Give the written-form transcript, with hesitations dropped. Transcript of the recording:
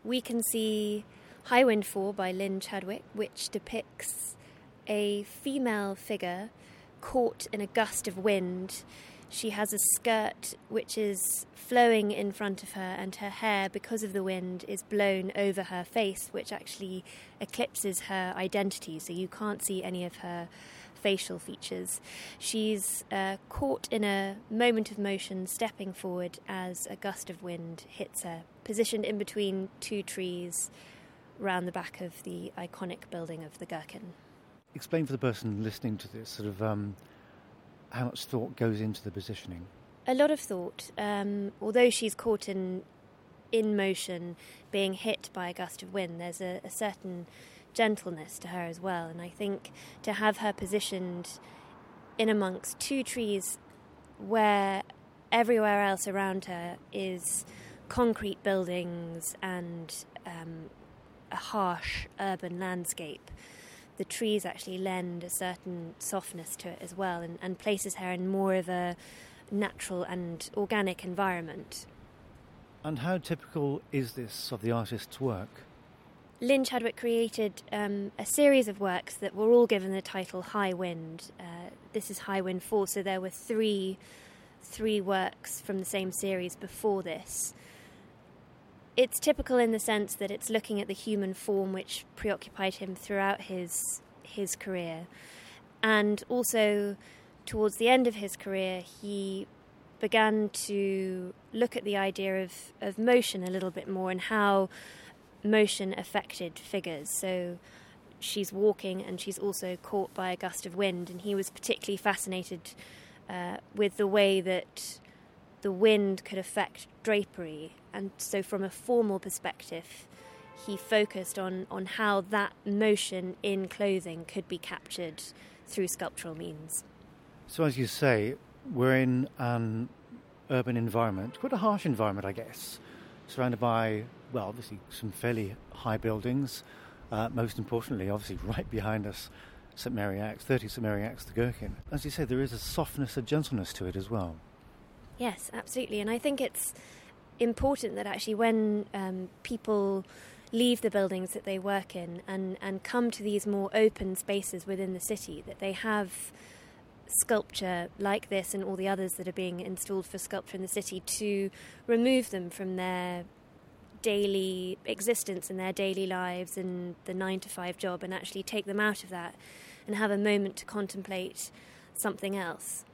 we can see High Wind 4 by Lynn Chadwick, which depicts a female figure caught in a gust of wind. She has a skirt which is flowing in front of her, and her hair, because of the wind, is blown over her face, which actually eclipses her identity, so you can't see any of her facial features. She's caught in a moment of motion, stepping forward as a gust of wind hits her, positioned in between two trees round the back of the iconic building of the Gherkin. Explain for the person listening to this sort of how much thought goes into the positioning. A lot of thought. Although she's caught in motion, being hit by a gust of wind, there's a certain gentleness to her as well. And I think to have her positioned in amongst two trees where everywhere else around her is concrete buildings and a harsh urban landscape, the trees actually lend a certain softness to it as well, and places her in more of a natural and organic environment. And how typical is this of the artist's work? Lynn Chadwick created a series of works that were all given the title High Wind. This is High Wind 4, so there were three works from the same series before this. It's typical in the sense that it's looking at the human form which preoccupied him throughout his career. And also, towards the end of his career, he began to look at the idea of motion a little bit more and how motion affected figures. So she's walking and she's also caught by a gust of wind, and he was particularly fascinated with the way that the wind could affect drapery. And so from a formal perspective, he focused on how that motion in clothing could be captured through sculptural means. So as you say, we're in an urban environment, quite a harsh environment, I guess, surrounded by, well, obviously some fairly high buildings. Most importantly, obviously, right behind us, St Mary Axe, 30 St Mary Axe, the Gherkin. As you say, there is a softness, a gentleness to it as well. Yes, absolutely. And I think it's important that actually when people leave the buildings that they work in and come to these more open spaces within the city, that they have sculpture like this and all the others that are being installed for sculpture in the city to remove them from their daily existence and their daily lives and the 9-to-5 job, and actually take them out of that and have a moment to contemplate something else.